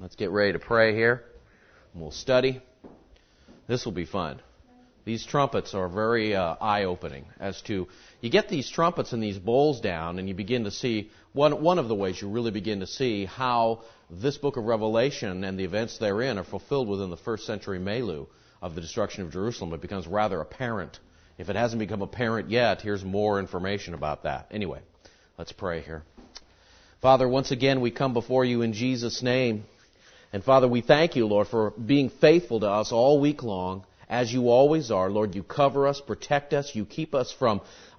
Let's get ready to pray here, and we'll study. This will be fun. These trumpets are very eye-opening as to, you get these trumpets and these bowls down, and you begin to see, one of the ways you really begin to see how this book of Revelation and the events therein are fulfilled within the first century milieu of the destruction of Jerusalem. It becomes rather apparent. If it hasn't become apparent yet, here's more information about that. Anyway, let's pray here. Father, once again we come before you in Jesus' name. And Father, we thank you, Lord, for being faithful to us all week long, as you always are. Lord, you cover us, protect us, you keep us from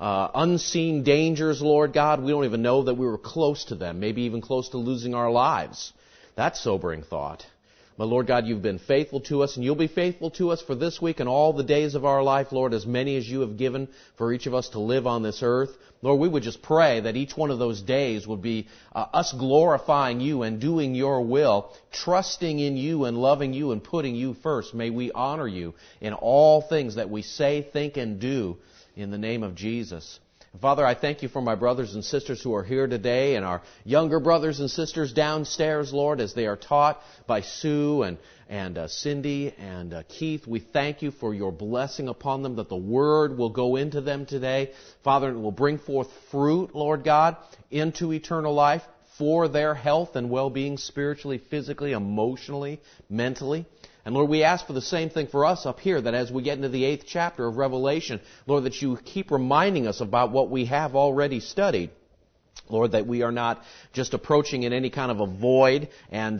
unseen dangers, Lord God. We don't even know that we were close to them, maybe even close to losing our lives. That's sobering thought. But Lord God, you've been faithful to us, and you'll be faithful to us for this week and all the days of our life, Lord, as many as you have given for each of us to live on this earth. Lord, we would just pray that each one of those days would be us glorifying you and doing your will, trusting in you and loving you and putting you first. May we honor you in all things that we say, think, and do in the name of Jesus. Father, I thank you for my brothers and sisters who are here today and our younger brothers and sisters downstairs, Lord, as they are taught by Sue and Cindy and Keith. We thank you for your blessing upon them, that the Word will go into them today. Father, it will bring forth fruit, Lord God, into eternal life for their health and well-being spiritually, physically, emotionally, mentally. And Lord, we ask for the same thing for us up here, that as we get into the 8th chapter of Revelation, Lord, that you keep reminding us about what we have already studied. Lord, that we are not just approaching in any kind of a void and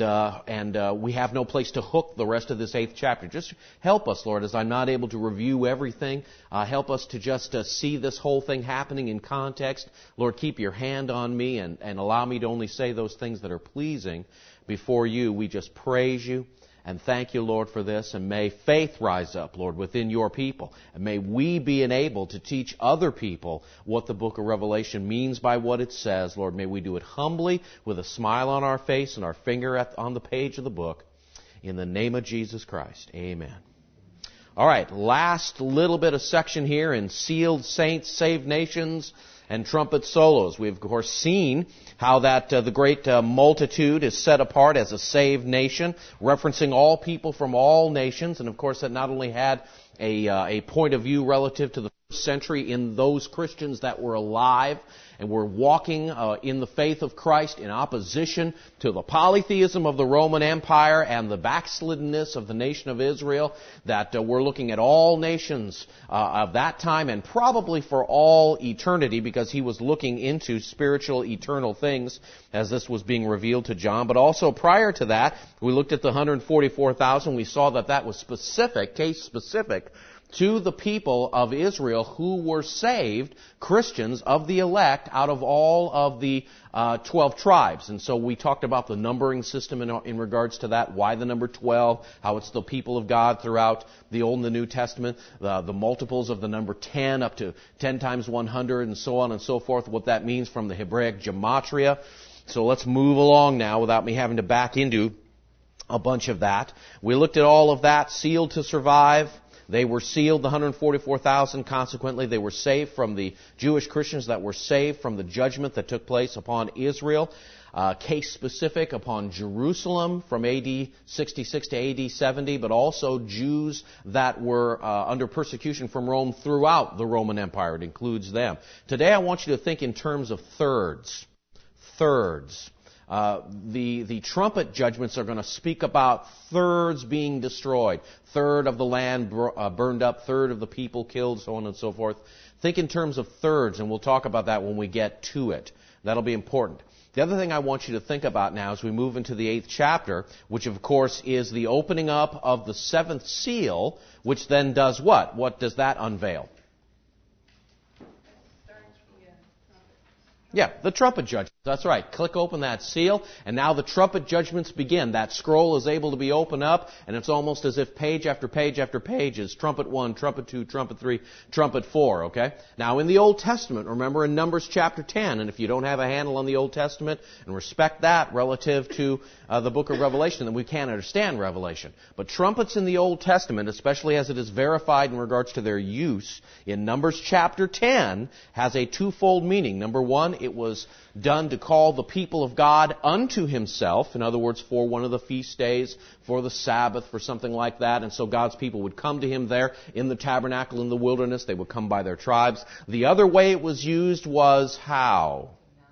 we have no place to hook the rest of this 8th chapter. Just help us, Lord, as I'm not able to review everything. Help us to just see this whole thing happening in context. Lord, keep your hand on me and allow me to only say those things that are pleasing before you. We just praise you. And thank you, Lord, for this. And may faith rise up, Lord, within your people. And may we be enabled to teach other people what the book of Revelation means by what it says. Lord, may we do it humbly with a smile on our face and our finger on the page of the book. In the name of Jesus Christ, amen. All right, last little bit of section here in Sealed Saints, Saved Nations, and trumpet solos. We've, of course, seen how that the great multitude is set apart as a saved nation, referencing all people from all nations. And, of course, that not only had a point of view relative to the first century in those Christians that were alive and were walking in the faith of Christ in opposition to the polytheism of the Roman Empire and the backslidenness of the nation of Israel, that we're looking at all nations of that time and probably for all eternity, because he was looking into spiritual eternal things as this was being revealed to John. But also prior to that, we looked at the 144,000. We saw that that was specific, case specific, to the people of Israel who were saved, Christians of the elect, out of all of the 12 tribes. And so we talked about the numbering system in regards to that, why the number 12, how it's the people of God throughout the Old and the New Testament, the multiples of the number 10 up to 10 times 100 and so on and so forth, what that means from the Hebraic gematria. So let's move along now without me having to back into a bunch of that. We looked at all of that, sealed to survive. They were sealed, the 144,000. Consequently, they were saved from the Jewish Christians that were saved from the judgment that took place upon Israel. Case specific upon Jerusalem from AD 66 to AD 70, but also Jews that were under persecution from Rome throughout the Roman Empire. It includes them. Today I want you to think in terms of thirds. Thirds. The trumpet judgments are going to speak about thirds being destroyed. Third of the land burned up, third of the people killed, so on and so forth. Think in terms of thirds, and we'll talk about that when we get to it. That'll be important. The other thing I want you to think about now as we move into the 8th chapter, which of course is the opening up of the 7th seal, which then does what? What does that unveil? Yeah, the trumpet judgments. That's right. Click open that seal, and now the trumpet judgments begin. That scroll is able to be opened up, and it's almost as if page after page after page is trumpet 1, trumpet 2, trumpet 3, trumpet 4, okay? Now, in the Old Testament, remember in Numbers chapter 10, and if you don't have a handle on the Old Testament and respect that relative to the book of Revelation, then we can't understand Revelation. But trumpets in the Old Testament, especially as it is verified in regards to their use, in Numbers chapter 10, has a twofold meaning. Number one, it was done to call the people of God unto himself, in other words, for one of the feast days, for the Sabbath, for something like that. And so God's people would come to him there in the tabernacle in the wilderness. They would come by their tribes. The other way it was used was how?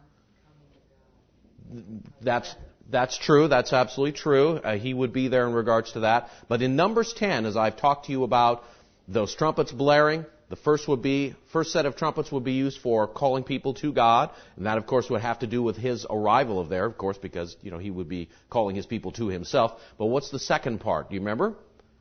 That's true. That's absolutely true. He would be there in regards to that. But in Numbers 10, as I've talked to you about those trumpets blaring, the first set of trumpets would be used for calling people to God. And that, of course, would have to do with his arrival of there, of course, because, he would be calling his people to himself. But what's the second part? Do you remember?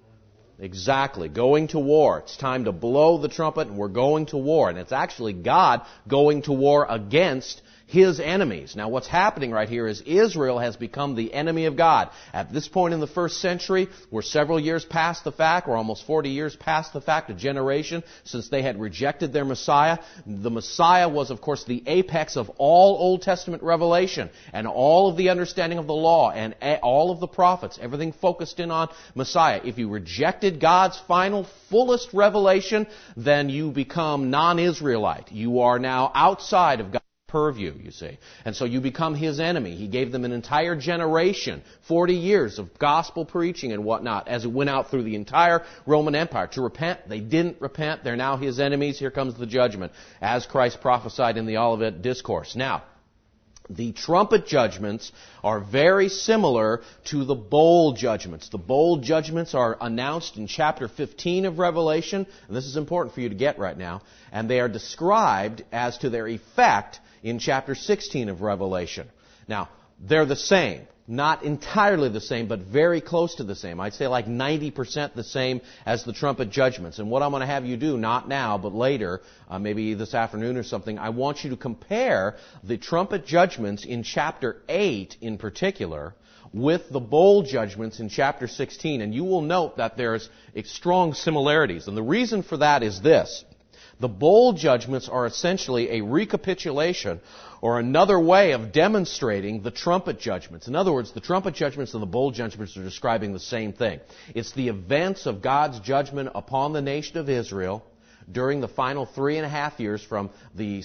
Exactly. Going to war. It's time to blow the trumpet and we're going to war. And it's actually God going to war against his enemies. Now what's happening right here is Israel has become the enemy of God. At this point in the first century, we're several years past the fact, we're almost 40 years past the fact, a generation since they had rejected their Messiah. The Messiah was, of course, the apex of all Old Testament revelation and all of the understanding of the law and all of the prophets. Everything focused in on Messiah. If you rejected God's final, fullest revelation, then you become non-Israelite. You are now outside of God's purview, you see. And so you become his enemy. He gave them an entire generation, 40 years of gospel preaching and whatnot, as it went out through the entire Roman Empire. To repent, they didn't repent. They're now his enemies. Here comes the judgment, as Christ prophesied in the Olivet Discourse. Now, the trumpet judgments are very similar to the bowl judgments. The bowl judgments are announced in chapter 15 of Revelation, and this is important for you to get right now, and they are described as to their effect in chapter 16 of Revelation. Now, they're the same. Not entirely the same, but very close to the same. I'd say like 90% the same as the trumpet judgments. And what I'm going to have you do, not now, but later, maybe this afternoon or something, I want you to compare the trumpet judgments in chapter 8 in particular with the bowl judgments in chapter 16. And you will note that there's strong similarities. And the reason for that is this. The bowl judgments are essentially a recapitulation or another way of demonstrating the trumpet judgments. In other words, the trumpet judgments and the bowl judgments are describing the same thing. It's the events of God's judgment upon the nation of Israel during the final 3.5 years from the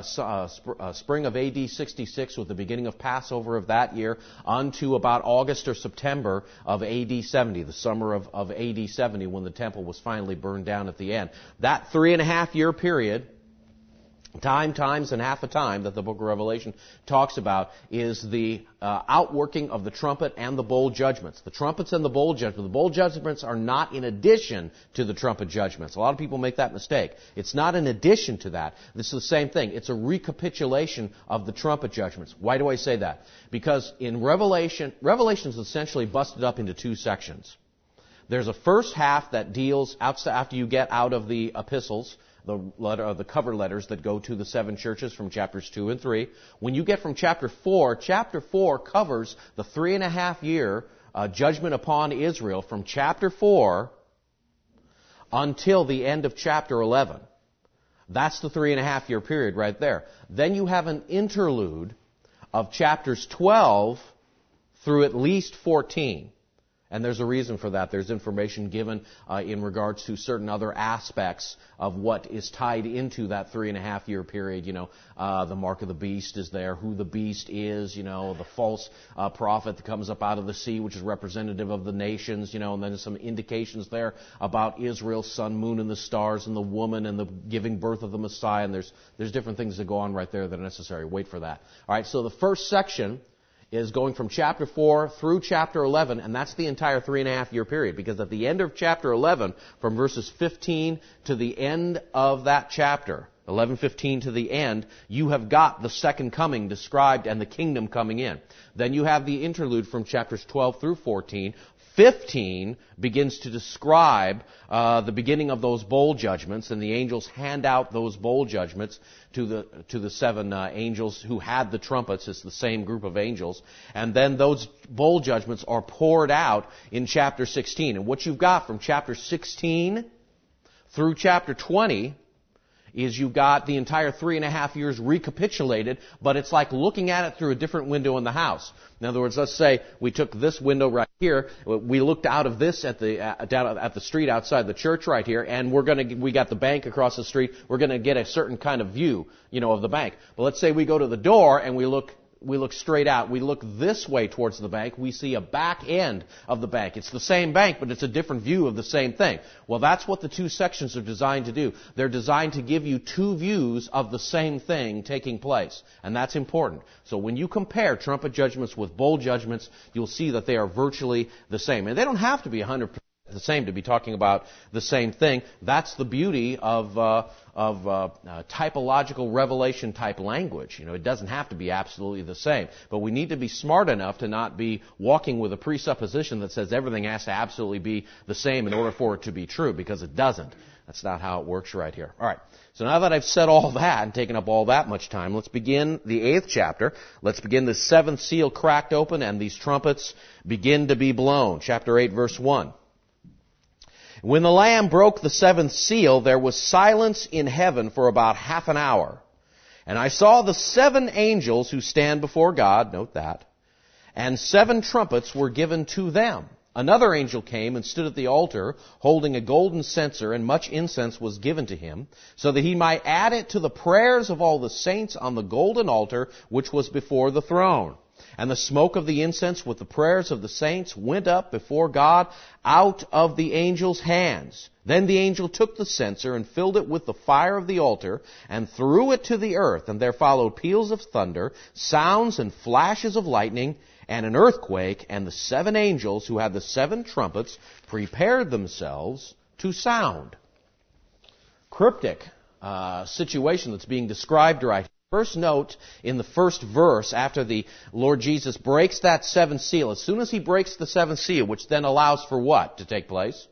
spring of A.D. 66 with the beginning of Passover of that year unto about August or September of A.D. 70, the summer of A.D. 70 when the temple was finally burned down at the end. That 3.5 year period, times and half a time that the book of Revelation talks about is the outworking of the trumpet and the bowl judgments. The trumpets and the bowl judgments. The bowl judgments are not in addition to the trumpet judgments. A lot of people make that mistake. It's not in addition to that. This is the same thing. It's a recapitulation of the trumpet judgments. Why do I say that? Because in Revelation is essentially busted up into two sections. There's a first half that deals, after you get out of the epistles, the cover letters that go to the 7 churches from chapters 2 and 3. When you get from chapter 4 covers the 3.5 year judgment upon Israel from chapter 4 until the end of chapter 11. That's the 3.5 year period right there. Then you have an interlude of chapters 12 through at least 14. And there's a reason for that. There's information given in regards to certain other aspects of what is tied into that 3.5 year period. The mark of the beast is there, who the beast is, the false prophet that comes up out of the sea, which is representative of the nations, and then some indications there about Israel's sun, moon, and the stars, and the woman, and the giving birth of the Messiah. And there's different things that go on right there that are necessary. Wait for that. All right, so the first section is going from chapter 4 through chapter 11, and that's the entire 3.5 year period, because at the end of chapter 11, from verses 15 to the end of that chapter, 11:15 to the end, you have got the second coming described and the kingdom coming in. Then you have the interlude from chapters 12 through 14. 15 begins to describe the beginning of those bowl judgments, and the angels hand out those bowl judgments to the 7 angels who had the trumpets. It's the same group of angels. And then those bowl judgments are poured out in chapter 16. And what you've got from chapter 16 through chapter 20 is you've got the entire 3.5 years recapitulated, but it's like looking at it through a different window in the house. In other words, let's say we took this window right here, we looked out of this down at the street outside the church right here, and we got the bank across the street. We're going to get a certain kind of view, of the bank. But let's say we go to the door and we look straight out. We look this way towards the bank. We see a back end of the bank. It's the same bank, but it's a different view of the same thing. Well, that's what the two sections are designed to do. They're designed to give you two views of the same thing taking place. And that's important. So when you compare trumpet judgments with bowl judgments, you'll see that they are virtually the same. And they don't have to be 100% the same to be talking about the same thing. That's the beauty of typological revelation type language. It doesn't have to be absolutely the same. But we need to be smart enough to not be walking with a presupposition that says everything has to absolutely be the same in order for it to be true, because it doesn't. That's not how it works right here. All right. So now that I've said all that and taken up all that much time, let's begin the 8th chapter. Let's begin the 7th seal cracked open and these trumpets begin to be blown. Chapter 8, verse 1. When the Lamb broke the 7th seal, there was silence in heaven for about half an hour. And I saw the 7 angels who stand before God, note that, and 7 trumpets were given to them. Another angel came and stood at the altar, holding a golden censer, and much incense was given to him, so that he might add it to the prayers of all the saints on the golden altar which was before the throne. And the smoke of the incense with the prayers of the saints went up before God out of the angel's hands. Then the angel took the censer and filled it with the fire of the altar and threw it to the earth. And there followed peals of thunder, sounds and flashes of lightning, and an earthquake. And the 7 angels who had the 7 trumpets prepared themselves to sound. Cryptic situation that's being described right here. First note in the first verse, after the Lord Jesus breaks that 7th seal, as soon as he breaks the 7th seal, which then allows for what to take place?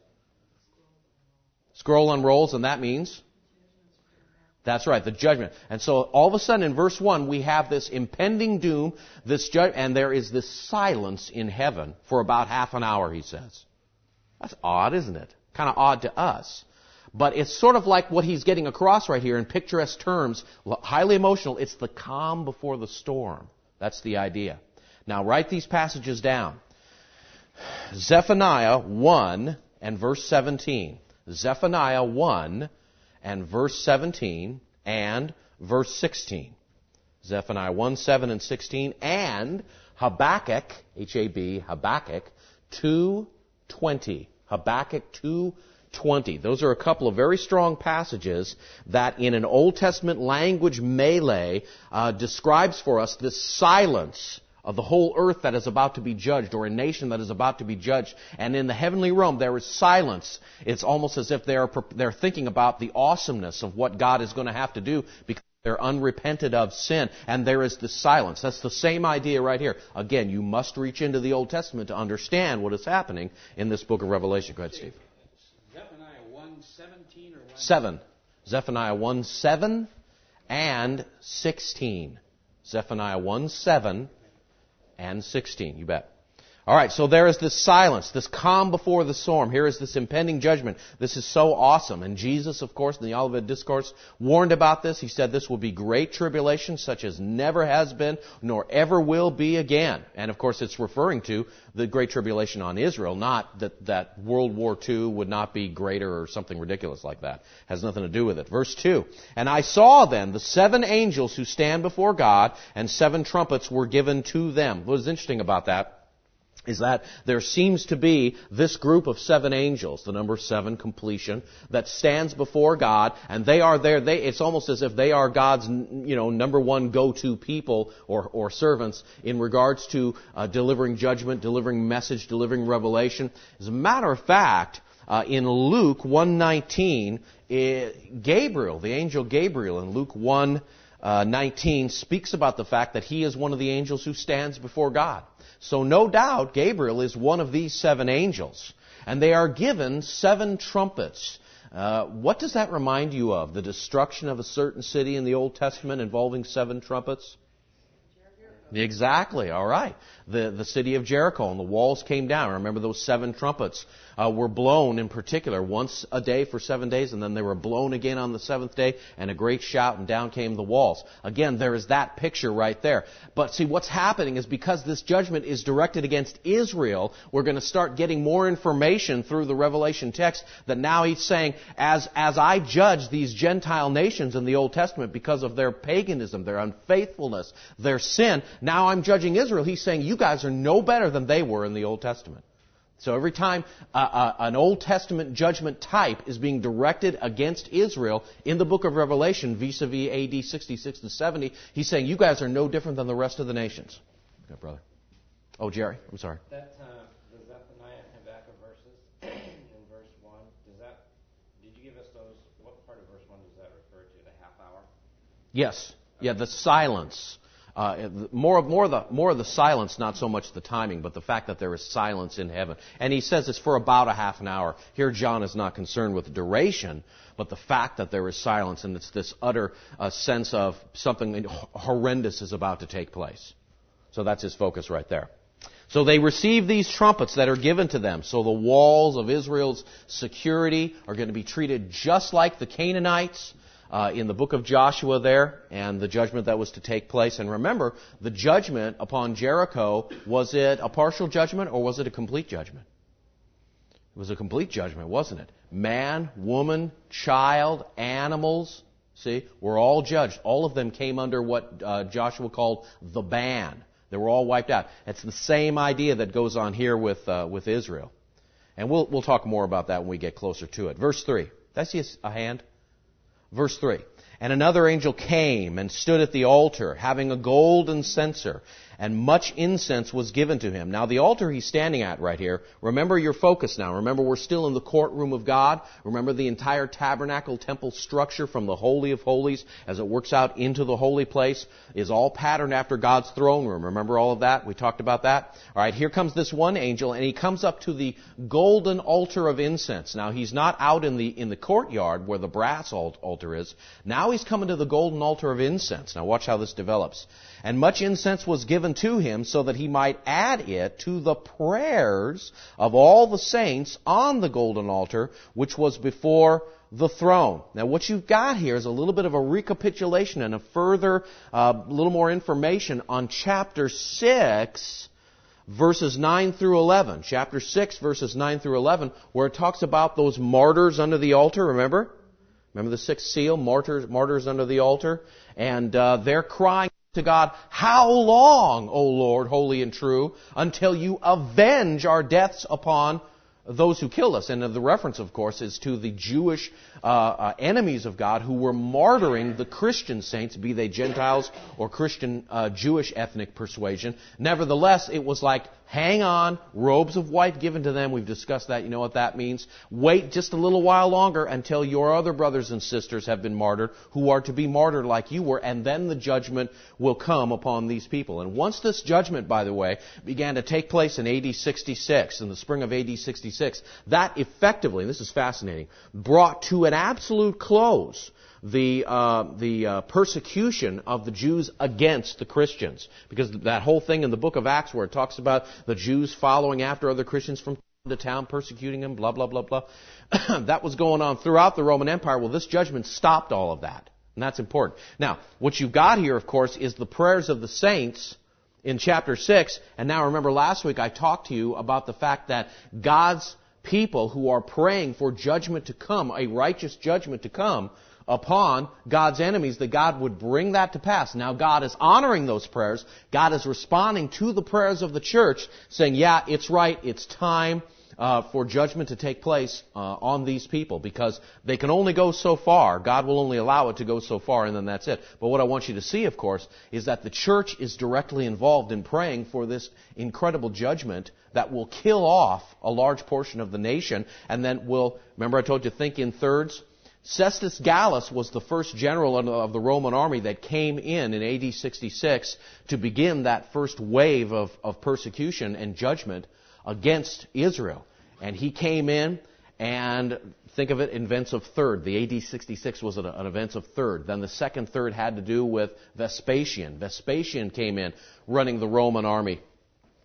Scroll unrolls, and that means? That's right, the judgment. And so all of a sudden in verse 1, we have this impending doom, and there is this silence in heaven for about half an hour, he says. That's odd, isn't it? Kind of odd to us. But it's sort of like what he's getting across right here in picturesque terms, highly emotional. It's the calm before the storm. That's the idea. Now write these passages down. Zephaniah 1 and verse 17. Zephaniah 1 and verse 17 and verse 16. Zephaniah 1, 7 and 16 and Habakkuk, H-A-B, Habakkuk 2:20. Habakkuk 2:20. Those are a couple of very strong passages that in an Old Testament language melee describes for us this silence of the whole earth that is about to be judged, or a nation that is about to be judged. And in the heavenly realm there is silence. It's almost as if they're thinking about the awesomeness of what God is going to have to do because they're unrepented of sin. And there is this silence. That's the same idea right here. Again, you must reach into the Old Testament to understand what is happening in this book of Revelation. Go ahead, Steve. Zephaniah 1:17 or 1? 7. Zephaniah 1:7 and 16. Zephaniah 1:7 and 16. You bet. All right, so there is this silence, this calm before the storm. Here is this impending judgment. This is so awesome. And Jesus, of course, in the Olivet Discourse, warned about this. He said this will be great tribulation, such as never has been, nor ever will be again. And, of course, it's referring to the great tribulation on Israel, not that World War II would not be greater or something ridiculous like that. It has nothing to do with it. Verse 2, and I saw then the 7 angels who stand before God, and 7 trumpets were given to them. What is interesting about that is that there seems to be this group of 7 angels, the number 7, completion, that stands before God, and they are there. It's almost as if they are God's, number one go-to people or servants in regards to delivering judgment, delivering message, delivering revelation. As a matter of fact, in Luke 1:19, Gabriel, the angel Gabriel, in Luke 1:19, speaks about the fact that he is one of the angels who stands before God. So no doubt Gabriel is one of these 7 angels. And they are given 7 trumpets. What does that remind you of? The destruction of a certain city in the Old Testament involving 7 trumpets? Exactly, all right. the city of Jericho, and the walls came down. Remember those 7 trumpets were blown in particular, once a day for 7 days, and then they were blown again on the 7th day, and a great shout, and down came the walls. Again, there is that picture right there. But see, what's happening is because this judgment is directed against Israel, we're going to start getting more information through the Revelation text that now he's saying, as I judge these Gentile nations in the Old Testament because of their paganism, their unfaithfulness, their sin, now I'm judging Israel. He's saying, you guys are no better than they were in the Old Testament. So every time an Old Testament judgment type is being directed against Israel in the book of Revelation, vis-a-vis AD 66 to 70, he's saying, you guys are no different than the rest of the nations. Okay, brother. Oh, Jerry, I'm sorry. That the Zephaniah and Habakkuk verses in verse 1, did you give us those, what part of verse 1 does that refer to, the half hour? Yes. Yeah, the silence. More of the silence, not so much the timing, but the fact that there is silence in heaven. And he says it's for about a half an hour. Here John is not concerned with the duration, but the fact that there is silence, and it's this utter sense of something horrendous is about to take place. So that's his focus right there. So they receive these trumpets that are given to them. So the walls of Israel's security are going to be treated just like the Canaanites in the book of Joshua there, and the judgment that was to take place. And remember, the judgment upon Jericho, was it a partial judgment or was it a complete judgment? It was a complete judgment, wasn't it? Man, woman, child, animals, see, were all judged. All of them came under what Joshua called the ban. They were all wiped out. It's the same idea that goes on here with Israel. And we'll talk more about that when we get closer to it. Verse 3. Did I see a hand? Verse 3. And another angel came and stood at the altar, having a golden censer, and much incense was given to him. Now the altar he's standing at right here, remember your focus now. Remember we're still in the courtroom of God. Remember the entire tabernacle temple structure from the Holy of Holies as it works out into the holy place is all patterned after God's throne room. Remember all of that? We talked about that. All right, here comes this one angel, and he comes up to the golden altar of incense. Now he's not out in the courtyard where the brass altar is. Now he's coming to the golden altar of incense. Now watch how this develops. And much incense was given to him so that he might add it to the prayers of all the saints on the golden altar, which was before the throne. Now what you've got here is a little bit of a recapitulation and a further, little more information on chapter 6, verses 9 through 11. Chapter 6, verses 9 through 11, where it talks about those martyrs under the altar, remember? Remember the sixth seal, martyrs under the altar? And they're crying to God, how long, O Lord, holy and true, until you avenge our deaths upon those who killed us? And the reference, of course, is to the Jewish enemies of God who were martyring the Christian saints, be they Gentiles or Christian Jewish ethnic persuasion. Nevertheless, it was like, hang on, robes of white given to them. We've discussed that. You know what that means. Wait just a little while longer until your other brothers and sisters have been martyred, who are to be martyred like you were, and then the judgment will come upon these people. And once this judgment, by the way, began to take place in AD 66, in the spring of AD 66, that effectively, and this is fascinating, brought to an absolute close the persecution of the Jews against the Christians. Because that whole thing in the book of Acts where it talks about the Jews following after other Christians from town to town, persecuting them, blah, blah, blah, blah. That was going on throughout the Roman Empire. Well, this judgment stopped all of that. And that's important. Now, what you've got here, of course, is the prayers of the saints in chapter 6. And now remember last week I talked to you about the fact that God's people who are praying for judgment to come, a righteous judgment to come, upon God's enemies, that God would bring that to pass. Now God is honoring those prayers. God is responding to the prayers of the church, saying, yeah, it's right, it's time for judgment to take place on these people, because they can only go so far. God will only allow it to go so far, and then that's it. But what I want you to see, of course, is that the church is directly involved in praying for this incredible judgment that will kill off a large portion of the nation, and then will, remember I told you, think in thirds? Cestus Gallus was the first general of the Roman army that came in AD 66 to begin that first wave of persecution and judgment against Israel. And he came in, and think of it in events of third. The AD 66 was an event of third. Then the second third had to do with Vespasian. Vespasian came in running the Roman army.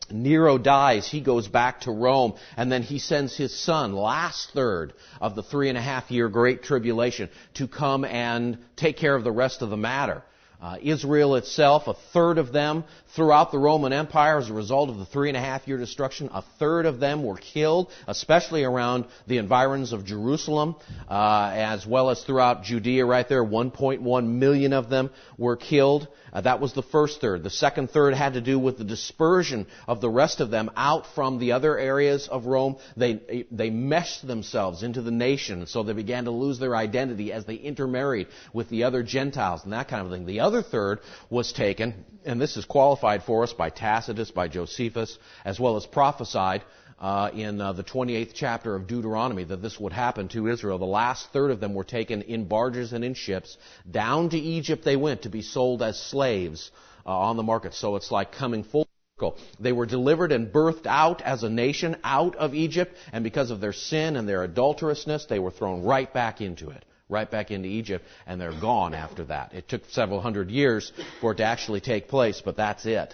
Nero dies, he goes back to Rome, and then he sends his son, last third of the 3.5-year Great Tribulation, to come and take care of the rest of the matter. Israel itself, a third of them throughout the Roman Empire as a result of the 3.5-year destruction, a third of them were killed, especially around the environs of Jerusalem, as well as throughout Judea right there. 1.1 million of them were killed. That was the first third. The second third had to do with the dispersion of the rest of them out from the other areas of Rome. They meshed themselves into the nation, so they began to lose their identity as they intermarried with the other Gentiles and that kind of thing. The other third was taken, and this is qualified for us by Tacitus, by Josephus, as well as prophesied in the 28th chapter of Deuteronomy that this would happen to Israel. The last third of them were taken in barges and in ships. Down to Egypt they went to be sold as slaves on the market. So it's like coming full circle. They were delivered and birthed out as a nation out of Egypt, and because of their sin and their adulterousness, they were thrown right back into it. Right back into Egypt, and they're gone after that. It took several hundred years for it to actually take place, but that's it.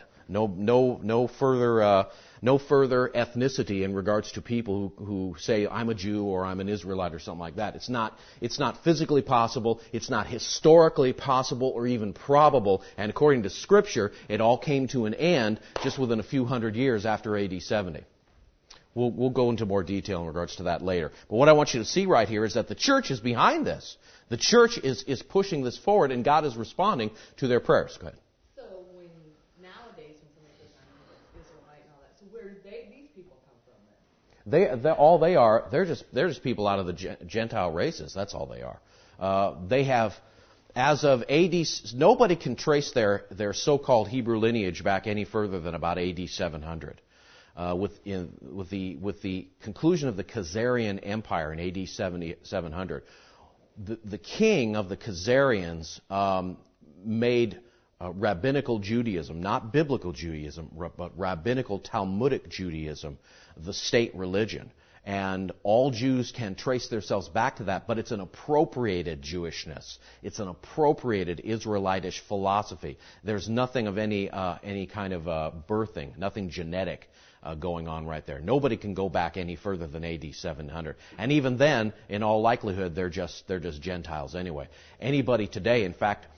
No further ethnicity in regards to people who say I'm a Jew or I'm an Israelite or something like that. It's not physically possible. It's not historically possible or even probable. And according to Scripture, it all came to an end just within a few hundred years after AD 70. We'll go into more detail in regards to that later. But what I want you to see right here is that the church is behind this. The church is pushing this forward, and God is responding to their prayers. Go ahead. So nowadays when somebody says I'm Israelite and all that, so where do these people come from then? They're just people out of the Gentile races. That's all they are. They have, as of AD, nobody can trace their so-called Hebrew lineage back any further than about AD 700. With the conclusion of the Khazarian Empire in AD 700, the king of the Khazarians made rabbinical Judaism, not biblical Judaism, but rabbinical Talmudic Judaism, the state religion. And all Jews can trace themselves back to that, but it's an appropriated Jewishness. It's an appropriated Israelitish philosophy. There's nothing of any kind of birthing, nothing genetic going on right there. Nobody can go back any further than AD 700. And even then, in all likelihood, they're just Gentiles anyway. Anybody today, in fact,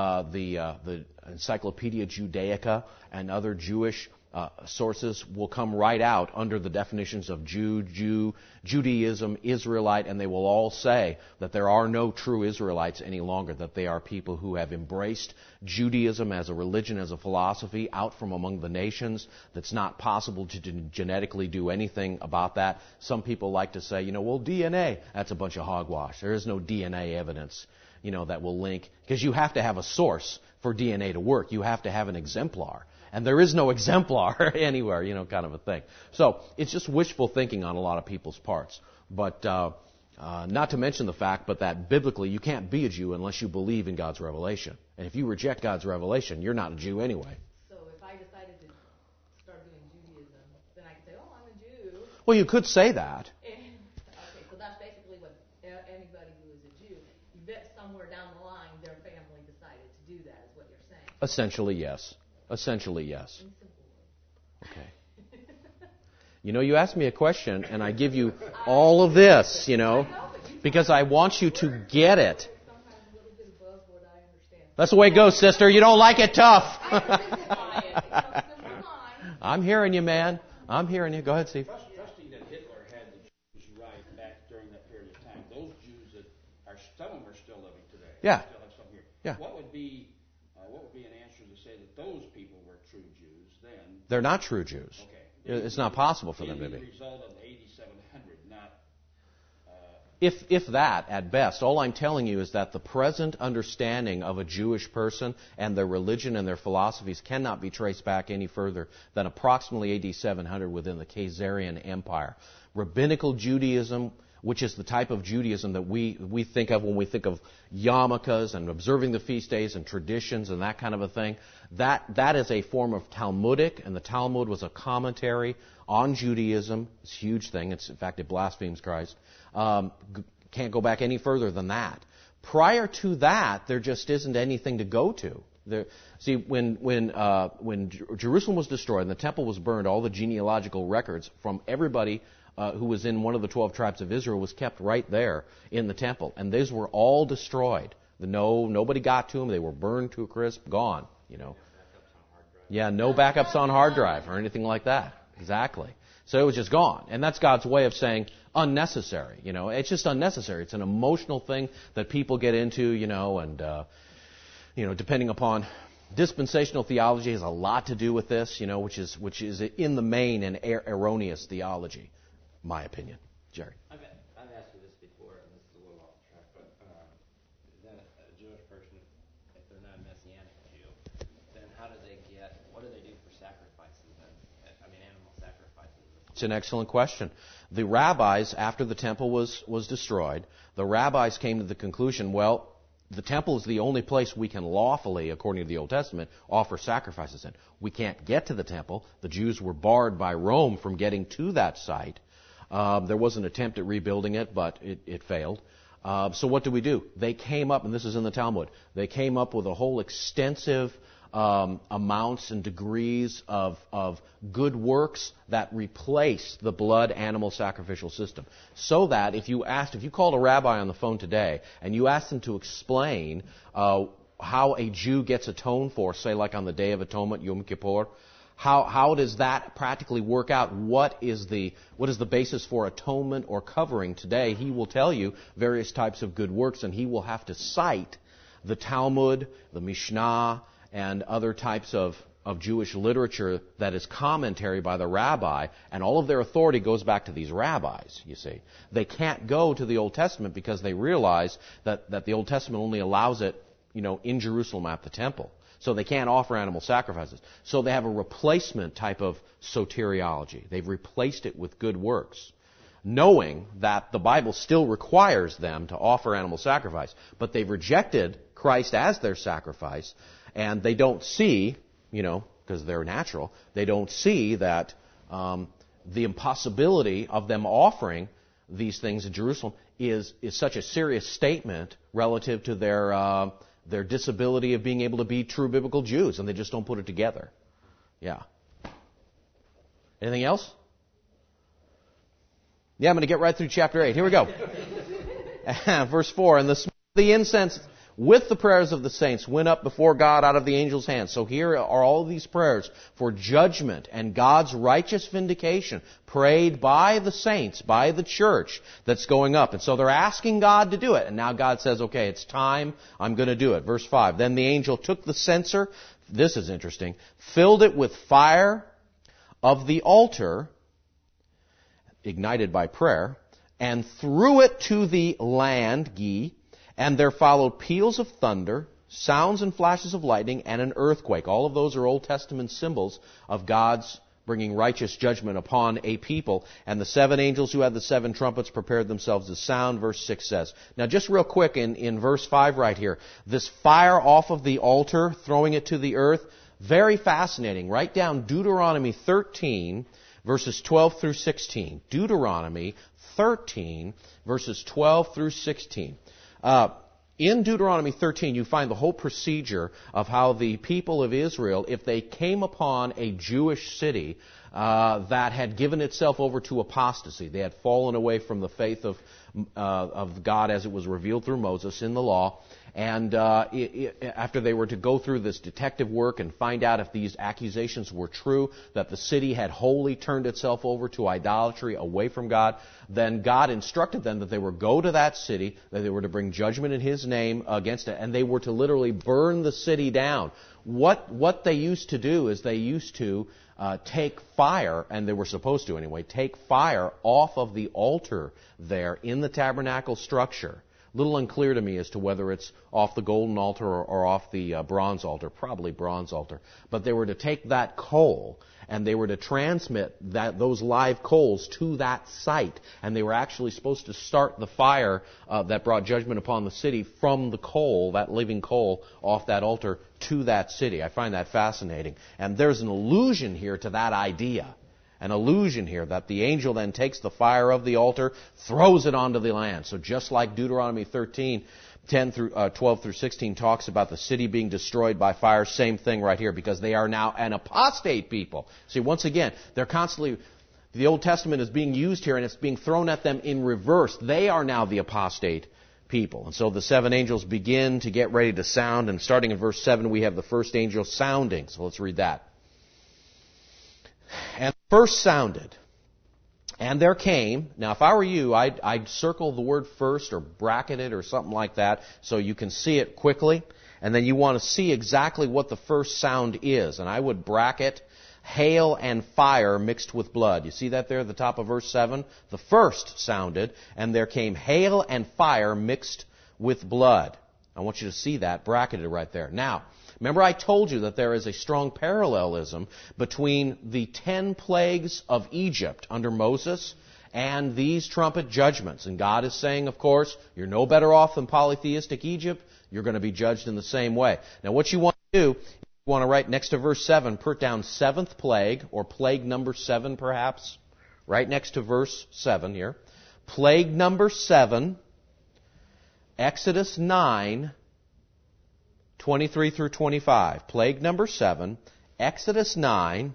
the Encyclopedia Judaica and other Jewish sources will come right out under the definitions of Jew, Judaism, Israelite, and they will all say that there are no true Israelites any longer, that they are people who have embraced Judaism as a religion, as a philosophy, out from among the nations. That's not possible to genetically do anything about that. Some people like to say, well, DNA, that's a bunch of hogwash. There is no DNA evidence, that will link, because you have to have a source for DNA to work. You have to have an exemplar. And there is no exemplar anywhere, kind of a thing. So it's just wishful thinking on a lot of people's parts. But not to mention the fact, but that biblically you can't be a Jew unless you believe in God's revelation. And if you reject God's revelation, you're not a Jew anyway. So if I decided to start doing Judaism, then I could say, oh, I'm a Jew. Well, you could say that. Okay, so that's basically what anybody who is a Jew, you bet somewhere down the line their family decided to do that, is what you're saying. Essentially, yes. Okay. You ask me a question, and I give you all of this, because I want you to get it. That's the way it goes, sister. You don't like it, tough. I'm hearing you, man. I'm hearing you. Go ahead, Steve. Trusting that Hitler had the Jews right back during that period of time. Those Jews that are, some of them are still living today. Yeah. Still have some here. Yeah. What would be an answer to say that those people were true Jews then? They're not true Jews. Okay. It's not possible for them to be. The result of 8700, not. If that, at best, all I'm telling you is that the present understanding of a Jewish person and their religion and their philosophies cannot be traced back any further than approximately AD 700 within the Khazarian Empire. Rabbinical Judaism, which is the type of Judaism that we think of when we think of yarmulkes and observing the feast days and traditions and that kind of a thing. That is a form of Talmudic, and the Talmud was a commentary on Judaism. It's a huge thing. In fact, it blasphemes Christ. Can't go back any further than that. Prior to that, there just isn't anything to go to. See, when Jerusalem was destroyed and the temple was burned, all the genealogical records from everybody who was in one of the 12 tribes of Israel was kept right there in the temple, and these were all destroyed. Nobody got to them; they were burned to a crisp, gone. Yeah, no backups on hard drive or anything like that. Exactly. So it was just gone, and that's God's way of saying unnecessary. It's just unnecessary. It's an emotional thing that people get into. And depending upon dispensational theology has a lot to do with this, which is in the main an erroneous theology, my opinion. Jerry. I've asked you this before, and this is a little off track, but then a Jewish person, if they're not a Messianic Jew, then what do they do for sacrifices then? Animal sacrifices. It's an excellent question. The rabbis, after the temple was destroyed, the rabbis came to the conclusion, well, the temple is the only place we can lawfully, according to the Old Testament, offer sacrifices in. We can't get to the temple. The Jews were barred by Rome from getting to that site. There was an attempt at rebuilding it, but it failed. So what do? They came up, and this is in the Talmud, they came up with a whole extensive amounts and degrees of good works that replace the blood animal sacrificial system. So that if you called a rabbi on the phone today and you asked them to explain how a Jew gets atoned for, say like on the Day of Atonement, Yom Kippur, how does that practically work out? What is the basis for atonement or covering today? He will tell you various types of good works, and he will have to cite the Talmud, the Mishnah, and other types of Jewish literature that is commentary by the rabbi, and all of their authority goes back to these rabbis, you see. They can't go to the Old Testament because they realize that the Old Testament only allows it, in Jerusalem at the temple. So they can't offer animal sacrifices. So they have a replacement type of soteriology. They've replaced it with good works, knowing that the Bible still requires them to offer animal sacrifice, but they've rejected Christ as their sacrifice. And they don't see, because they're natural, they don't see that the impossibility of them offering these things in Jerusalem is such a serious statement relative to their disability of being able to be true biblical Jews, and they just don't put it together. Yeah. Anything else? Yeah, I'm going to get right through chapter 8. Here we go. Verse 4, and the incense with the prayers of the saints went up before God out of the angel's hand. So here are all of these prayers for judgment and God's righteous vindication prayed by the saints, by the church that's going up. And so they're asking God to do it. And now God says, okay, it's time, I'm going to do it. Verse 5, then the angel took the censer, this is interesting, filled it with fire of the altar, ignited by prayer, and threw it to the land, and there followed peals of thunder, sounds and flashes of lightning, and an earthquake. All of those are Old Testament symbols of God's bringing righteous judgment upon a people. And the 7 angels who had the 7 trumpets prepared themselves to sound, verse 6 says. Now just real quick, in verse 5 right here, this fire off of the altar, throwing it to the earth, very fascinating. Write down Deuteronomy 13, verses 12 through 16. Deuteronomy 13, verses 12 through 16. In Deuteronomy 13, you find the whole procedure of how the people of Israel, if they came upon a Jewish city that had given itself over to apostasy, they had fallen away from the faith of God as it was revealed through Moses in the law, and after they were to go through this detective work and find out if these accusations were true, that the city had wholly turned itself over to idolatry away from God, then God instructed them that they were go to that city, that they were to bring judgment in His name against it, and they were to literally burn the city down. What they used to do is they used to take fire, and they were supposed to anyway, take fire off of the altar there in the tabernacle structure. A little unclear to me as to whether it's off the golden altar or off the bronze altar, probably bronze altar. But they were to take that coal and they were to transmit those live coals to that site. And they were actually supposed to start the fire that brought judgment upon the city from the coal, that living coal, off that altar to that city. I find that fascinating. And there's an allusion here to that idea. An allusion here that the angel then takes the fire of the altar, throws it onto the land. So just like Deuteronomy 13 12 through 16 talks about the city being destroyed by fire. Same thing right here, because they are now an apostate people. See, once again, they're constantly, the Old Testament is being used here and it's being thrown at them in reverse. They are now the apostate people. And so the 7 angels begin to get ready to sound, and starting in verse 7 we have the first angel sounding. So let's read that. And first sounded, and there came, now if I were you, I'd circle the word first or bracket it or something like that so you can see it quickly, and then you want to see exactly what the first sound is. And I would bracket hail and fire mixed with blood. You see that there at the top of verse 7? The first sounded, and there came hail and fire mixed with blood. I want you to see that bracketed right there. Now, remember I told you that there is a strong parallelism between the 10 plagues of Egypt under Moses and these trumpet judgments. And God is saying, of course, you're no better off than polytheistic Egypt. You're going to be judged in the same way. Now what you want to do, you want to write next to verse 7, put down 7th plague, or plague number 7 perhaps, right next to verse 7 here. Plague number 7, Exodus 9, 23 through 25. Plague number 7, Exodus 9,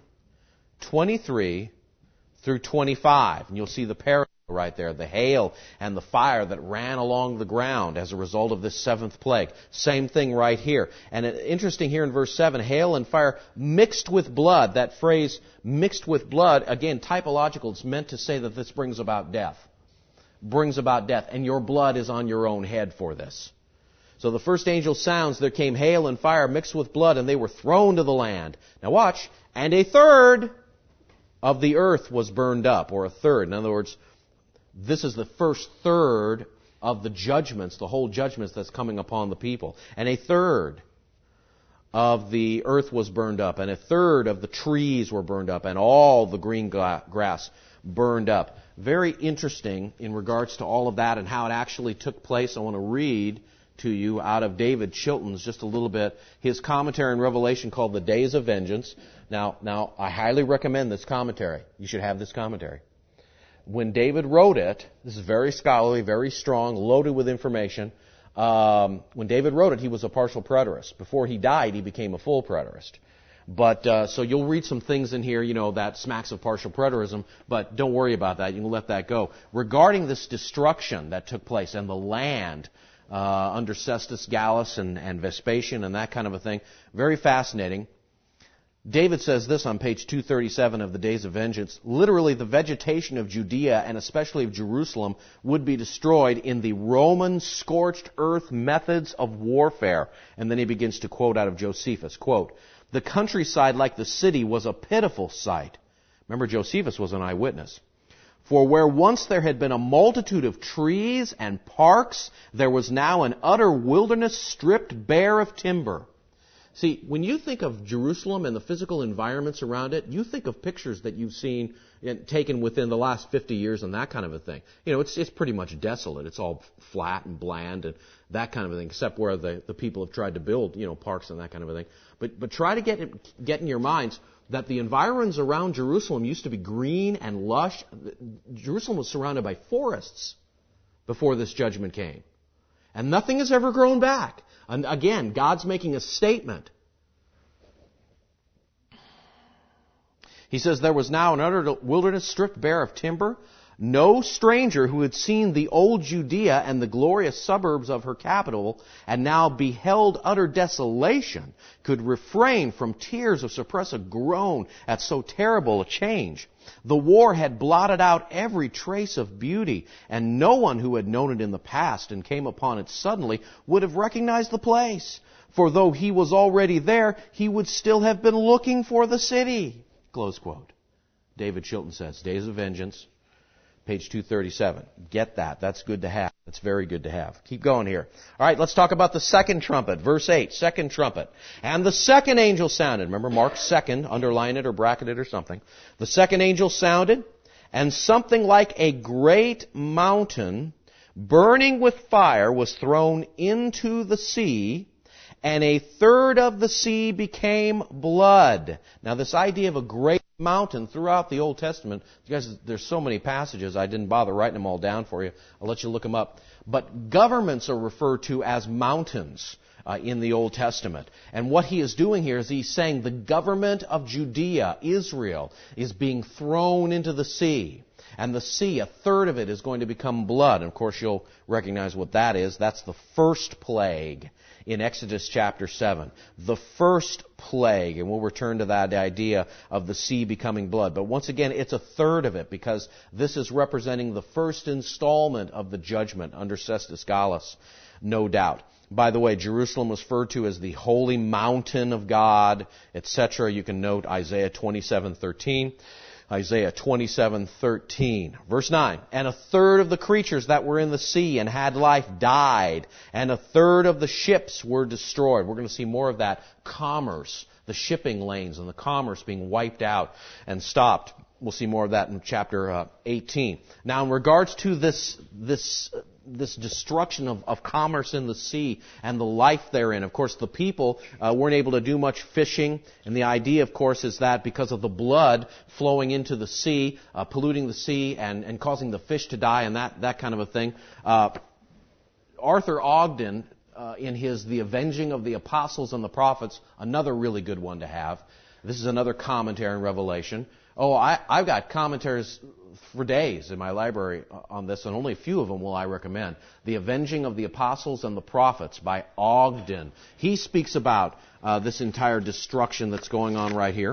23 through 25. And you'll see the parallel right there, the hail and the fire that ran along the ground as a result of this 7th plague. Same thing right here. And interesting here in verse 7, hail and fire mixed with blood. That phrase, mixed with blood, again, typological. It's meant to say that this brings about death. Brings about death. And your blood is on your own head for this. So the first angel sounds, there came hail and fire mixed with blood, and they were thrown to the land. Now watch, and a third of the earth was burned up, or a third. In other words, this is the first third of the judgments, the whole judgments that's coming upon the people. And a third of the earth was burned up, and a third of the trees were burned up, and all the green grass burned up. Very interesting in regards to all of that and how it actually took place. I want to read to you out of David Chilton's just a little bit, his commentary in Revelation called The Days of Vengeance. Now, I highly recommend this commentary. You should have this commentary. When David wrote it, this is very scholarly, very strong, loaded with information. When David wrote it, he was a partial preterist. Before he died, he became a full preterist. But so you'll read some things in here, that smacks of partial preterism, but don't worry about that. You can let that go. Regarding this destruction that took place and the land under Cestus Gallus and Vespasian and that kind of a thing, very fascinating. David says this on page 237 of the Days of Vengeance. Literally, the vegetation of Judea and especially of Jerusalem would be destroyed in the Roman scorched earth methods of warfare. And then he begins to quote out of Josephus, quote, the countryside like the city was a pitiful sight. Remember, Josephus was an eyewitness. For where once there had been a multitude of trees and parks, there was now an utter wilderness stripped bare of timber. See, when you think of Jerusalem and the physical environments around it, you think of pictures that you've seen taken within the last 50 years and that kind of a thing. It's pretty much desolate. It's all flat and bland and that kind of a thing, except where the people have tried to build, parks and that kind of a thing. But try to get in your minds that the environs around Jerusalem used to be green and lush. Jerusalem was surrounded by forests before this judgment came. And nothing has ever grown back. And again, God's making a statement. He says, there was now an utter wilderness stripped bare of timber. No stranger who had seen the old Judea and the glorious suburbs of her capital and now beheld utter desolation could refrain from tears or suppress a groan at so terrible a change. The war had blotted out every trace of beauty, and no one who had known it in the past and came upon it suddenly would have recognized the place. For though he was already there, he would still have been looking for the city. Close quote. David Chilton says, Days of Vengeance, page 237. Get that. That's good to have. That's very good to have. Keep going here. All right, let's talk about the second trumpet. Verse 8, second trumpet. And the second angel sounded. Remember, mark second, underline it or bracket it or something. The second angel sounded, and something like a great mountain burning with fire was thrown into the sea, and a third of the sea became blood. Now this idea of a great mountain throughout the Old Testament, you guys, there's so many passages, I didn't bother writing them all down for you. I'll let you look them up. But governments are referred to as mountains in the Old Testament. And what he is doing here is he's saying the government of Judea, Israel, is being thrown into the sea. And the sea, a third of it, is going to become blood. And of course, you'll recognize what that is. That's the first plague in Exodus chapter 7. The first plague. And we'll return to that idea of the sea becoming blood. But once again, it's a third of it because this is representing the first installment of the judgment under Cestus Gallus, no doubt. By the way, Jerusalem was referred to as the holy mountain of God, etc. You can note Isaiah 27:13. Isaiah 27:13. Verse 9. And a third of the creatures that were in the sea and had life died, and a third of the ships were destroyed. We're going to see more of that commerce, the shipping lanes and the commerce being wiped out and stopped. We'll see more of that in chapter 18. Now, in regards to this destruction of commerce in the sea and the life therein, of course, the people weren't able to do much fishing. And the idea, of course, is that because of the blood flowing into the sea, polluting the sea and causing the fish to die and that kind of a thing, Arthur Ogden, in his The Avenging of the Apostles and the Prophets, another really good one to have. This is another commentary in Revelation. Oh, I've got commentaries for days in my library on this, and only a few of them will I recommend. The Avenging of the Apostles and the Prophets by Ogden. He speaks about this entire destruction that's going on right here.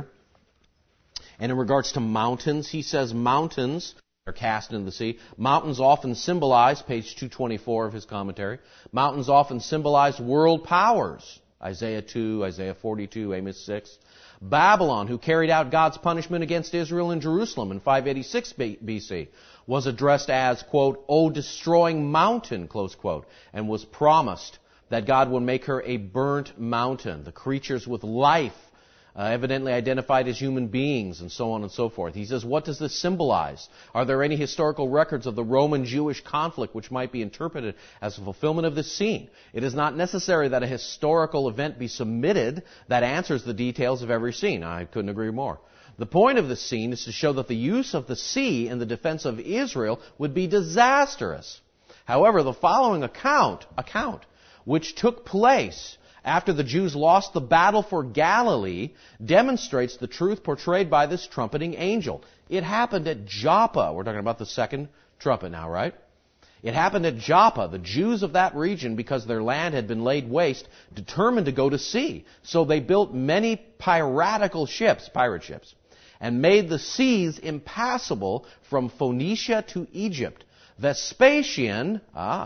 And in regards to mountains, he says mountains are cast into the sea. Mountains often symbolize, page 224 of his commentary, mountains often symbolize world powers. Isaiah 2, Isaiah 42, Amos 6. Babylon, who carried out God's punishment against Israel in Jerusalem in 586 BC, was addressed as, quote, O destroying mountain, close quote, and was promised that God would make her a burnt mountain. The creatures with life, evidently identified as human beings, and so on and so forth. He says, what does this symbolize? Are there any historical records of the Roman-Jewish conflict which might be interpreted as a fulfillment of this scene? It is not necessary that a historical event be submitted that answers the details of every scene. I couldn't agree more. The point of this scene is to show that the use of the sea in the defense of Israel would be disastrous. However, the following account, which took place after the Jews lost the battle for Galilee, demonstrates the truth portrayed by this trumpeting angel. It happened at Joppa. We're talking about the second trumpet now, right? It happened at Joppa. The Jews of that region, because their land had been laid waste, determined to go to sea. So they built many pirate ships, and made the seas impassable from Phoenicia to Egypt. Vespasian,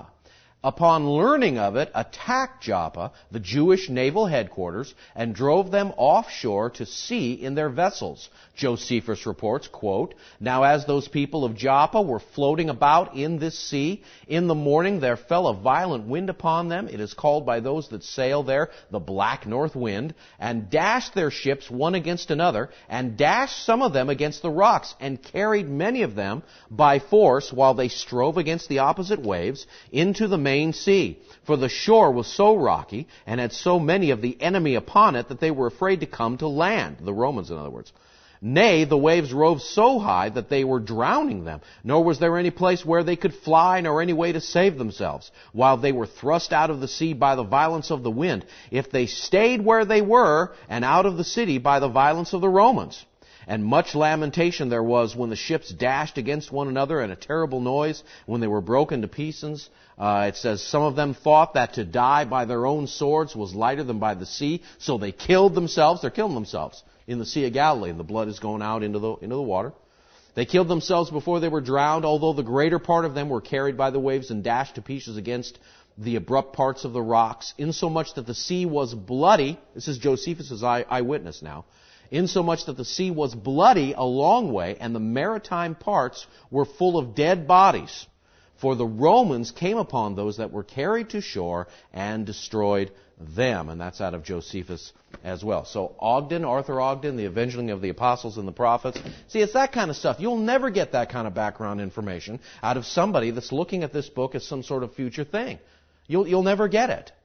upon learning of it, attacked Joppa, the Jewish naval headquarters, and drove them offshore to sea in their vessels. Josephus reports, quote, Now as those people of Joppa were floating about in this sea, in the morning there fell a violent wind upon them. It is called by those that sail there the black north wind, and dashed their ships one against another, and dashed some of them against the rocks, and carried many of them by force while they strove against the opposite waves into the main sea. For the shore was so rocky, and had so many of the enemy upon it, that they were afraid to come to land, the Romans in other words. Nay, the waves rose so high that they were drowning them, nor was there any place where they could fly, nor any way to save themselves, while they were thrust out of the sea by the violence of the wind, if they stayed where they were, and out of the city by the violence of the Romans. And much lamentation there was when the ships dashed against one another, and a terrible noise when they were broken to pieces. It says, some of them thought that to die by their own swords was lighter than by the sea, so they killed themselves. They're killing themselves in the Sea of Galilee, and the blood is going out into the water. They killed themselves before they were drowned, although the greater part of them were carried by the waves and dashed to pieces against the abrupt parts of the rocks, insomuch that the sea was bloody. This is Josephus' eyewitness now. Insomuch that the sea was bloody a long way, and the maritime parts were full of dead bodies. For the Romans came upon those that were carried to shore and destroyed them. And that's out of Josephus as well. So Arthur Ogden, The Avenging of the Apostles and the Prophets. See, it's that kind of stuff. You'll never get that kind of background information out of somebody that's looking at this book as some sort of future thing. You'll never get it.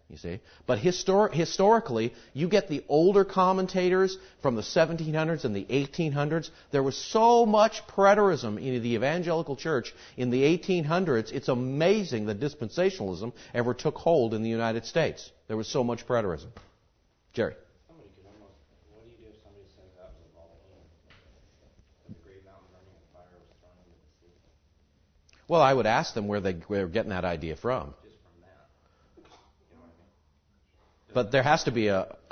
You see? But historically, you get the older commentators from the 1700s and the 1800s. There was so much preterism in the evangelical church in the 1800s, it's amazing that dispensationalism ever took hold in the United States. There was so much preterism. Jerry? Somebody could almost, what do you do if somebody says that was a volcano? The great mountain burning on fire was thrown into the sea. Well, I would ask them where they were getting that idea from. Just from that. You know what I mean? But there has to be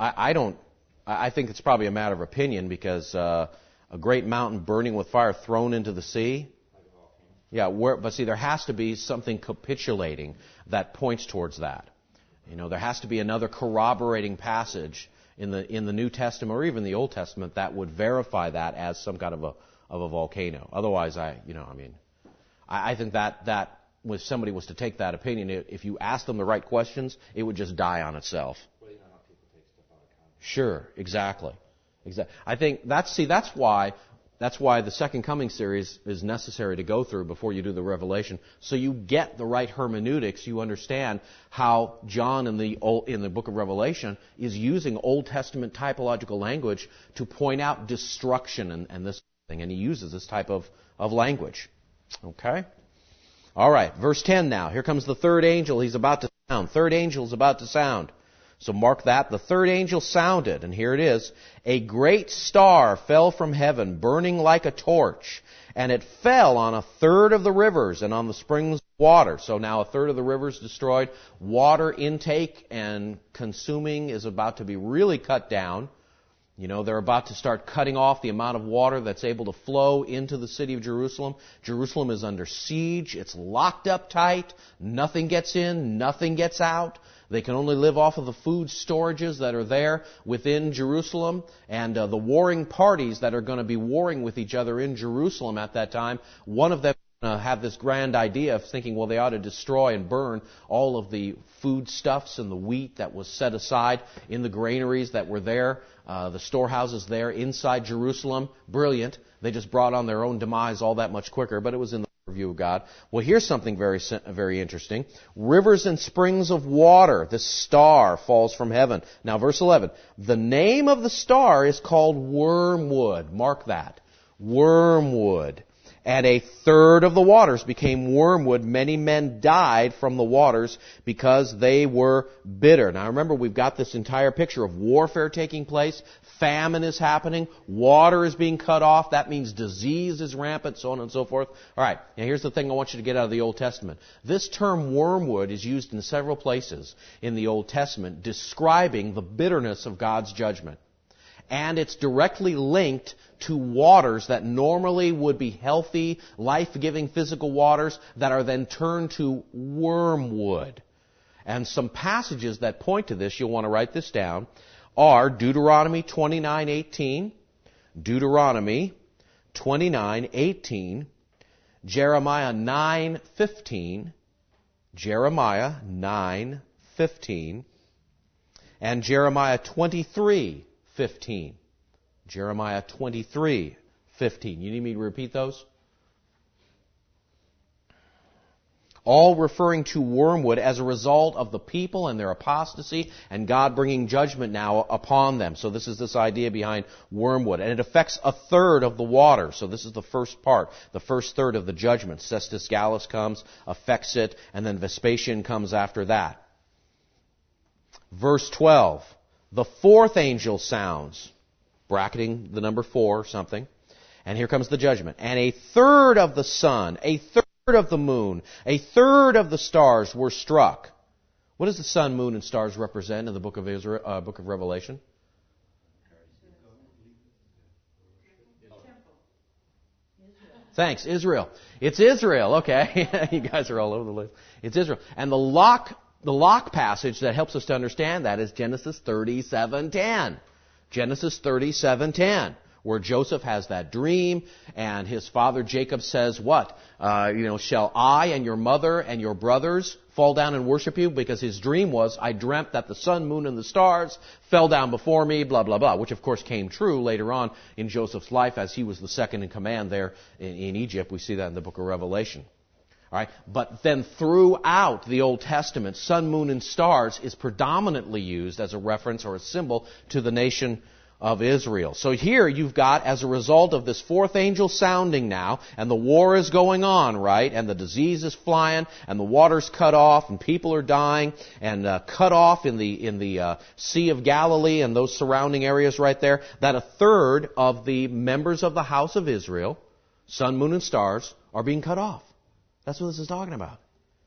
I think it's probably a matter of opinion because a great mountain burning with fire thrown into the sea. Yeah, but see, there has to be something capitulating that points towards that. You know, there has to be another corroborating passage in the New Testament or even the Old Testament that would verify that as some kind of a volcano. Otherwise, I think that if somebody was to take that opinion, if you ask them the right questions, it would just die on itself. Well, you know how people take stuff out of context. Sure, exactly. I think that's why the Second Coming series is necessary to go through before you do the Revelation, so you get the right hermeneutics. You understand how John in the book of Revelation is using Old Testament typological language to point out destruction and this thing, and he uses this type of language. Okay? All right, verse 10 now. Here comes the third angel. He's about to sound. Third angel is about to sound. So mark that. The third angel sounded, and here it is. A great star fell from heaven, burning like a torch, and it fell on a third of the rivers and on the springs of water. So now a third of the rivers destroyed. Water intake and consuming is about to be really cut down. You know, they're about to start cutting off the amount of water that's able to flow into the city of Jerusalem. Jerusalem is under siege. It's locked up tight. Nothing gets in, nothing gets out. They can only live off of the food storages that are there within Jerusalem. And the warring parties that are going to be warring with each other in Jerusalem at that time, one of them have this grand idea of thinking, well, they ought to destroy and burn all of the foodstuffs and the wheat that was set aside in the granaries that were there, the storehouses there inside Jerusalem. Brilliant. They just brought on their own demise all that much quicker, but it was in the view of God. Well, here's something very interesting. Rivers and springs of water. The star falls from heaven. Now, verse 11. The name of the star is called Wormwood. Mark that. Wormwood. And a third of the waters became wormwood. Many men died from the waters because they were bitter. Now remember, we've got this entire picture of warfare taking place. Famine is happening. Water is being cut off. That means disease is rampant, so on and so forth. All right, now here's the thing I want you to get out of the Old Testament. This term wormwood is used in several places in the Old Testament describing the bitterness of God's judgment. And it's directly linked to waters that normally would be healthy, life-giving physical waters that are then turned to wormwood. And some passages that point to this, you'll want to write this down, are Deuteronomy 29:18, Deuteronomy 29:18, Jeremiah 9:15, Jeremiah 9:15, and Jeremiah 23:15. Jeremiah 23:15. You need me to repeat those? All referring to wormwood as a result of the people and their apostasy and God bringing judgment now upon them. So this is this idea behind wormwood. And it affects a third of the water. So this is the first part, the first third of the judgment. Cestus Gallus comes, affects it, and then Vespasian comes after that. Verse 12. The fourth angel sounds, bracketing the number 4 or something. And here comes the judgment. And a third of the sun, a third of the moon, a third of the stars were struck. What does the sun, moon, and stars represent in the book of Revelation? Thanks, Israel. It's Israel. Okay, you guys are all over the list. It's Israel. And the lock passage that helps us to understand that is Genesis 37:10. Genesis 37:10, where Joseph has that dream, and his father Jacob says, what? Shall I and your mother and your brothers fall down and worship you? Because his dream was, I dreamt that the sun, moon, and the stars fell down before me, blah, blah, blah, which of course came true later on in Joseph's life as he was the second in command there in Egypt. We see that in the book of Revelation. All right? But then throughout the Old Testament, sun, moon, and stars is predominantly used as a reference or a symbol to the nation of Israel. So here you've got, as a result of this fourth angel sounding now, and the war is going on, right? And the disease is flying, and the water's cut off, and people are dying, and cut off in the Sea of Galilee and those surrounding areas right there, that a third of the members of the house of Israel, sun, moon, and stars, are being cut off. That's what this is talking about.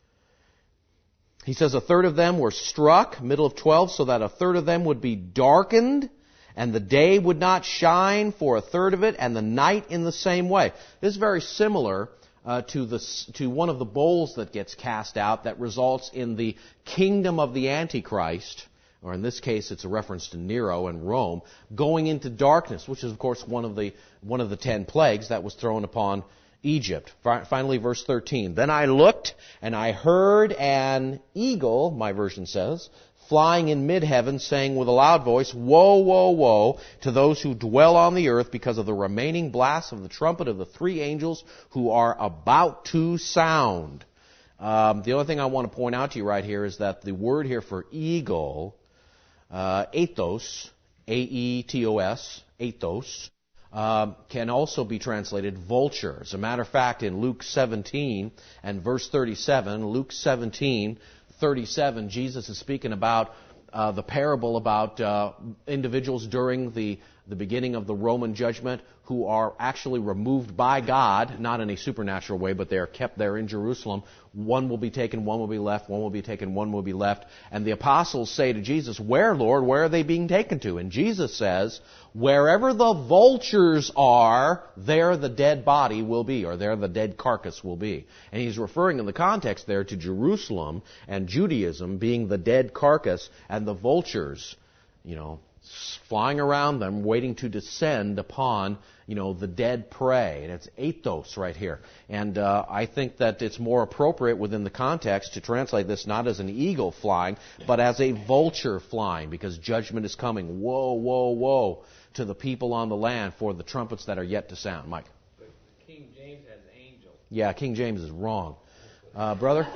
He says a third of them were struck, middle of 12, so that a third of them would be darkened, and the day would not shine for a third of it, and the night in the same way. This is very similar to one of the bowls that gets cast out that results in the kingdom of the Antichrist, or in this case it's a reference to Nero and Rome, going into darkness, which is of course one of the 10 plagues that was thrown upon Egypt. Finally, verse 13. Then I looked, and I heard an eagle, my version says, flying in mid-heaven, saying with a loud voice, Woe, woe, woe to those who dwell on the earth because of the remaining blast of the trumpet of the 3 angels who are about to sound. The only thing I want to point out to you right here is that the word here for eagle, aethos, A-E-T-O-S, aethos, can also be translated vulture. As a matter of fact, in Luke 17 and verse 37, Luke 17:37, Jesus is speaking about the parable about individuals during the beginning of the Roman judgment who are actually removed by God, not in a supernatural way, but they are kept there in Jerusalem. One will be taken, one will be left, one will be taken, one will be left. And the apostles say to Jesus, Where, Lord? Where are they being taken to? And Jesus says, Wherever the vultures are, there the dead body will be, or there the dead carcass will be. And he's referring in the context there to Jerusalem and Judaism being the dead carcass and the vultures, flying around them, waiting to descend upon, the dead prey. And it's aethos right here. And I think that it's more appropriate within the context to translate this not as an eagle flying, but as a vulture flying, because judgment is coming. Woe, woe, woe to the people on the land for the trumpets that are yet to sound. Mike? But King James has angel. Yeah, King James is wrong. Brother?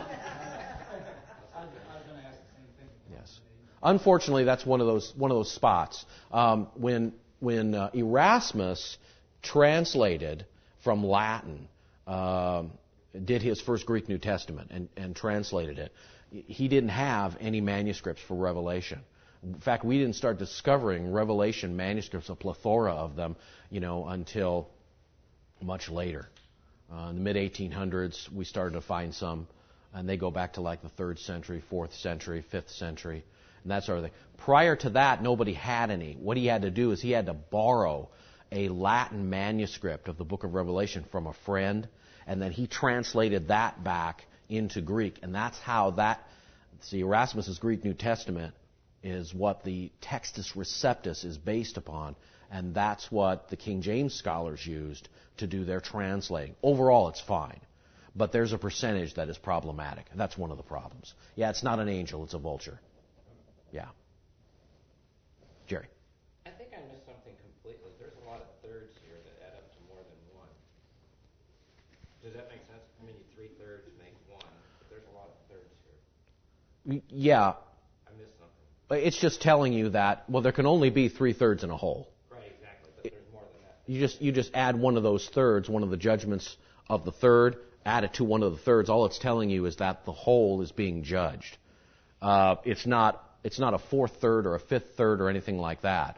Unfortunately, that's one of those spots. When Erasmus translated from Latin, did his first Greek New Testament and translated it, he didn't have any manuscripts for Revelation. In fact, we didn't start discovering Revelation manuscripts, a plethora of them, until much later. In the mid-1800s, we started to find some, and they go back to like the 3rd century, 4th century, 5th century. And that sort of thing. Prior to that, nobody had any. What he had to do is he had to borrow a Latin manuscript of the book of Revelation from a friend, and then he translated that back into Greek. And that's how Erasmus's Greek New Testament is what the Textus Receptus is based upon, and that's what the King James scholars used to do their translating. Overall, it's fine. But there's a percentage that is problematic. And that's one of the problems. Yeah, it's not an angel, it's a vulture. Yeah. Jerry? I think I missed something completely. There's a lot of thirds here that add up to more than one. Does that make sense? I mean, 3 thirds make 1, but there's a lot of thirds here. Yeah. I missed something. It's just telling you that, there can only be 3 thirds in a whole. Right, exactly, but there's more than that. You just add one of those thirds, one of the judgments of the third, add it to one of the thirds. All it's telling you is that the whole is being judged. It's not a 4th third or a 5th third or anything like that.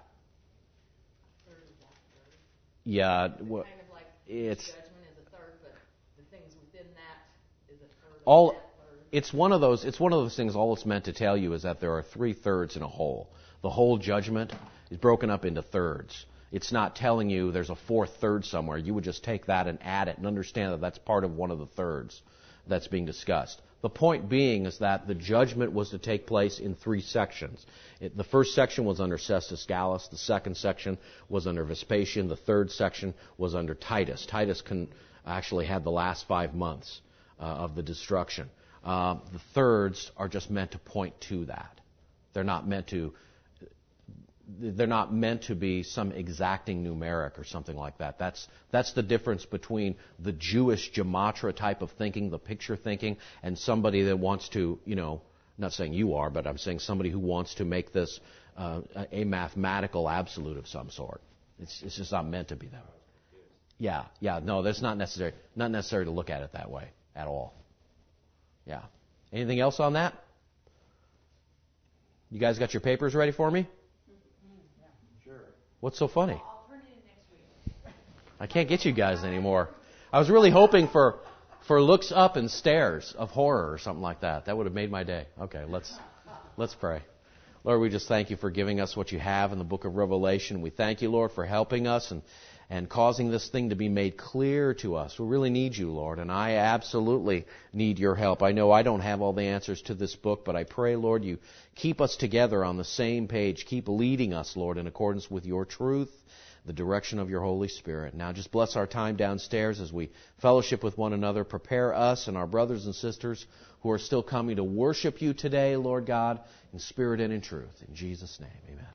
Yeah, well, Kind of like it's judgment is a third, but the things within that is a third. all. Of that third. It's one of those things. All it's meant to tell you is that there are 3 thirds in a whole. The whole judgment is broken up into thirds. It's not telling you there's a 4th third somewhere. You would just take that and add it and understand that that's part of one of the thirds that's being discussed. The point being is that the judgment was to take place in 3 sections. The first section was under Cestus Gallus. The second section was under Vespasian. The third section was under Titus. Titus actually had the last 5 months of the destruction. The thirds are just meant to point to that. They're not meant to... they're not meant to be some exacting numeric or something like that. That's the difference between the Jewish gematria type of thinking, the picture thinking, and somebody that wants to, not saying you are, but I'm saying somebody who wants to make this a mathematical absolute of some sort. It's just not meant to be that way. Yeah, no, that's not necessary. Not necessary to look at it that way at all. Yeah. Anything else on that? You guys got your papers ready for me? Yeah, sure. What's so funny? I'll turn it in next week. I can't get you guys anymore. I was really hoping for looks up and stares of horror or something like that. That would have made my day. Okay, let's pray. Lord, we just thank you for giving us what you have in the book of Revelation. We thank you, Lord, for helping us and causing this thing to be made clear to us. We really need you, Lord, and I absolutely need your help. I know I don't have all the answers to this book, but I pray, Lord, you keep us together on the same page. Keep leading us, Lord, in accordance with your truth, the direction of your Holy Spirit. Now just bless our time downstairs as we fellowship with one another. Prepare us and our brothers and sisters who are still coming to worship you today, Lord God, in spirit and in truth. In Jesus' name, amen.